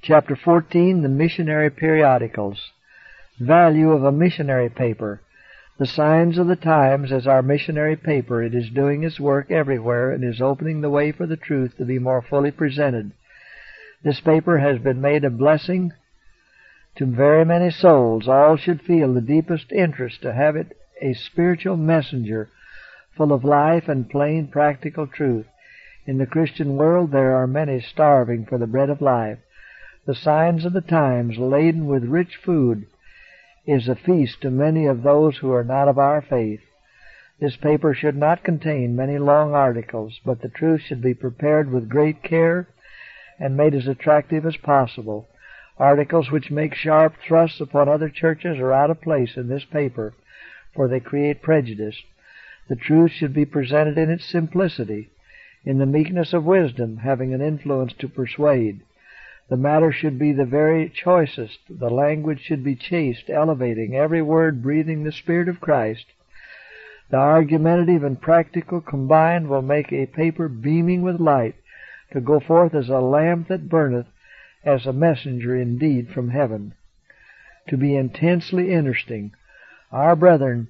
Chapter 14, The Missionary Periodicals. Value of a missionary paper. The Signs of the Times as our missionary paper. It is doing its work everywhere and is opening the way for the truth to be more fully presented. This paper has been made a blessing to very many souls. All should feel the deepest interest to have it a spiritual messenger full of life and plain practical truth. In the Christian world there are many starving for the bread of life. The Signs of the Times, laden with rich food, is a feast to many of those who are not of our faith. This paper should not contain many long articles, but the truth should be prepared with great care and made as attractive as possible. Articles which make sharp thrusts upon other churches are out of place in this paper, for they create prejudice. The truth should be presented in its simplicity, in the meekness of wisdom, having an influence to persuade. The matter should be the very choicest. The language should be chaste, elevating, every word breathing the Spirit of Christ. The argumentative and practical combined will make a paper beaming with light, to go forth as a lamp that burneth, as a messenger indeed from heaven. To be intensely interesting. Our brethren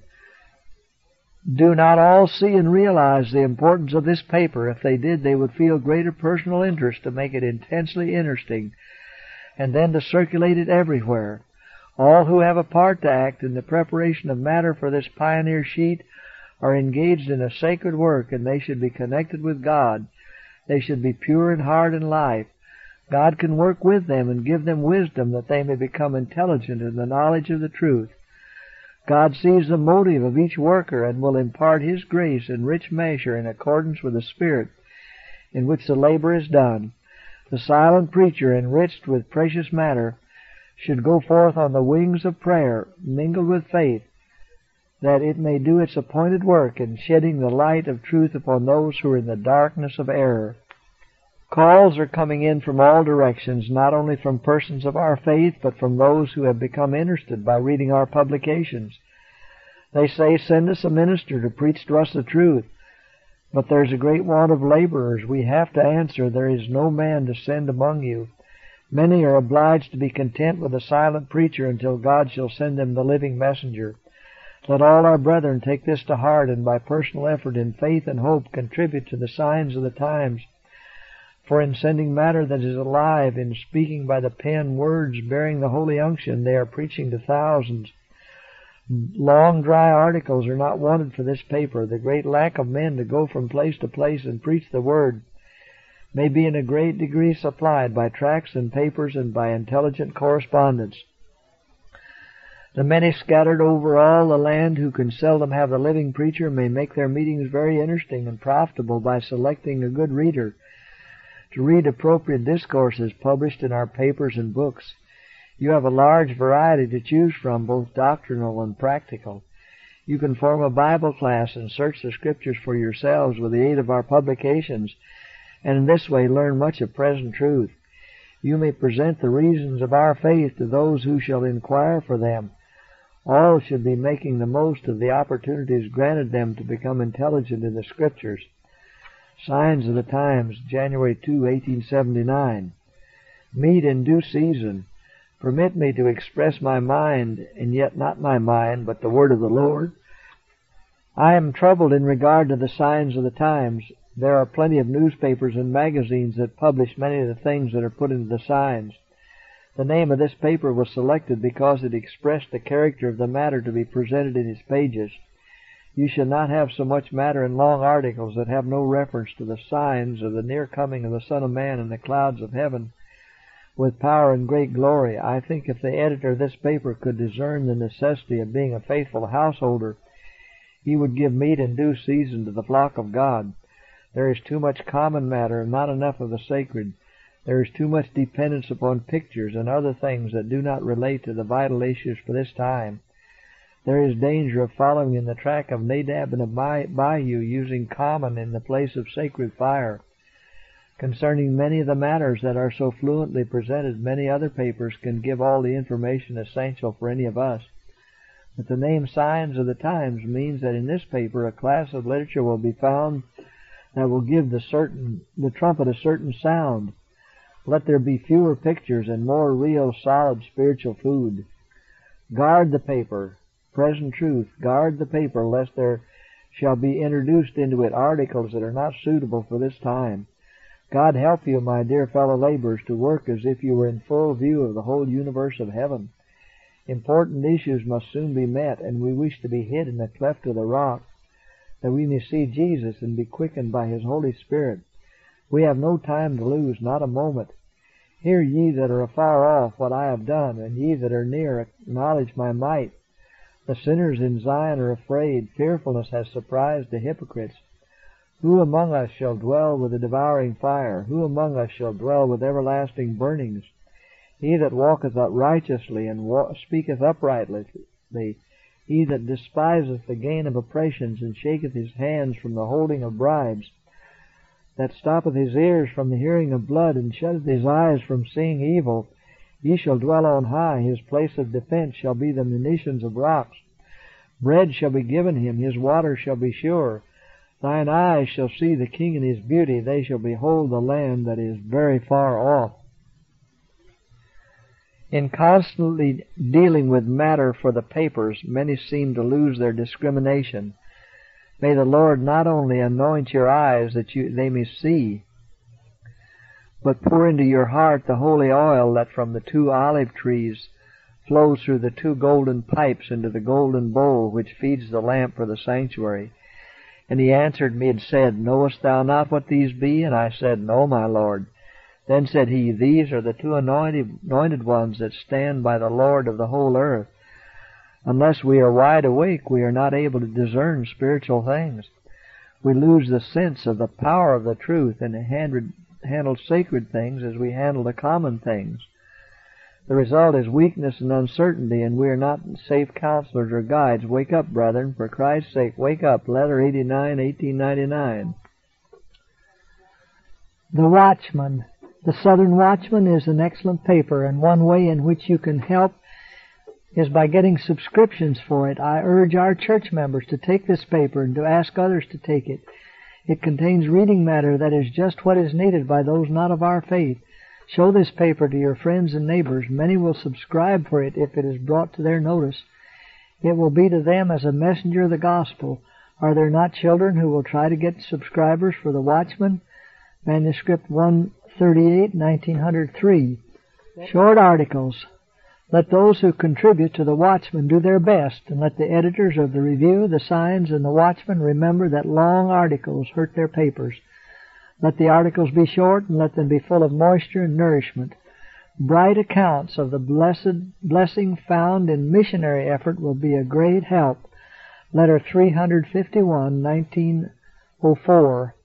do not all see and realize the importance of this paper. If they did, they would feel greater personal interest to make it intensely interesting, and then to circulate it everywhere. All who have a part to act in the preparation of matter for this pioneer sheet are engaged in a sacred work, and they should be connected with God. They should be pure in heart and life. God can work with them and give them wisdom that they may become intelligent in the knowledge of the truth. God sees the motive of each worker and will impart His grace in rich measure in accordance with the spirit in which the labor is done. The silent preacher, enriched with precious matter, should go forth on the wings of prayer, mingled with faith, that it may do its appointed work in shedding the light of truth upon those who are in the darkness of error. Calls are coming in from all directions, not only from persons of our faith, but from those who have become interested by reading our publications. They say, "Send us a minister to preach to us the truth." But there's a great want of laborers. We have to answer, "There is no man to send among you." Many are obliged to be content with a silent preacher until God shall send them the living messenger. Let all our brethren take this to heart, and by personal effort in faith and hope contribute to the signs of the times. For in sending matter that is alive, in speaking by the pen words bearing the holy unction, they are preaching to thousands. Long, dry articles are not wanted for this paper. The great lack of men to go from place to place and preach the Word may be in a great degree supplied by tracts and papers and by intelligent correspondence. The many scattered over all the land who can seldom have the living preacher may make their meetings very interesting and profitable by selecting a good reader to read appropriate discourses published in our papers and books. You have a large variety to choose from, both doctrinal and practical. You can form a Bible class and search the Scriptures for yourselves with the aid of our publications, and in this way learn much of present truth. You may present the reasons of our faith to those who shall inquire for them. All should be making the most of the opportunities granted them to become intelligent in the Scriptures. Signs of the Times, January 2, 1879. Meet in due season. Permit me to express my mind, and yet not my mind, but the word of the Lord. I am troubled in regard to the signs of the times. There are plenty of newspapers and magazines that publish many of the things that are put into the signs. The name of this paper was selected because it expressed the character of the matter to be presented in its pages. You should not have so much matter in long articles that have no reference to the signs of the near coming of the Son of Man in the clouds of heaven with power and great glory. I think if the editor of this paper could discern the necessity of being a faithful householder, he would give meat in due season to the flock of God. There is too much common matter and not enough of the sacred. There is too much dependence upon pictures and other things that do not relate to the vital issues for this time. There is danger of following in the track of Nadab and Abihu, using common in the place of sacred fire. Concerning many of the matters that are so fluently presented, many other papers can give all the information essential for any of us. But the name Signs of the Times means that in this paper a class of literature will be found that will give the trumpet a certain sound. Let there be fewer pictures and more real, solid spiritual food. Guard the paper, present truth. Guard the paper, lest there shall be introduced into it articles that are not suitable for this time. God help you, my dear fellow laborers, to work as if you were in full view of the whole universe of heaven. Important issues must soon be met, and we wish to be hid in the cleft of the rock, that we may see Jesus and be quickened by His Holy Spirit. We have no time to lose, not a moment. Hear ye that are afar off what I have done, and ye that are near acknowledge my might. The sinners in Zion are afraid. Fearfulness has surprised the hypocrites. Who among us shall dwell with the devouring fire? Who among us shall dwell with everlasting burnings? He that walketh righteously and speaketh uprightly, he that despiseth the gain of oppressions, and shaketh his hands from the holding of bribes, that stoppeth his ears from the hearing of blood, and shutteth his eyes from seeing evil, he shall dwell on high. His place of defense shall be the munitions of rocks. Bread shall be given him, his water shall be sure. Thine eyes shall see the King in his beauty. They shall behold the land that is very far off. In constantly dealing with matter for the papers, many seem to lose their discrimination. May the Lord not only anoint your eyes that they may see, but pour into your heart the holy oil that from the 2 olive trees flows through the 2 golden pipes into the golden bowl which feeds the lamp for the sanctuary. And he answered me and said, Knowest thou not what these be? And I said, No, my Lord. Then said he, These are the 2 anointed ones that stand by the Lord of the whole earth. Unless we are wide awake, we are not able to discern spiritual things. We lose the sense of the power of the truth and handle sacred things as we handle the common things. The result is weakness and uncertainty, and we are not safe counselors or guides. Wake up, brethren, for Christ's sake, wake up. Letter 89, 1899. The Watchman. The Southern Watchman is an excellent paper, and one way in which you can help is by getting subscriptions for it. I urge our church members to take this paper and to ask others to take it. It contains reading matter that is just what is needed by those not of our faith. Show this paper to your friends and neighbors. Many will subscribe for it if it is brought to their notice. It will be to them as a messenger of the gospel. Are there not children who will try to get subscribers for the Watchman? Manuscript 138, 1903. Short articles. Let those who contribute to the Watchman do their best, and let the editors of the Review, the Signs, and the Watchman remember that long articles hurt their papers. Let the articles be short, and let them be full of moisture and nourishment. Bright accounts of the blessing found in missionary effort will be a great help. Letter 351, 1904.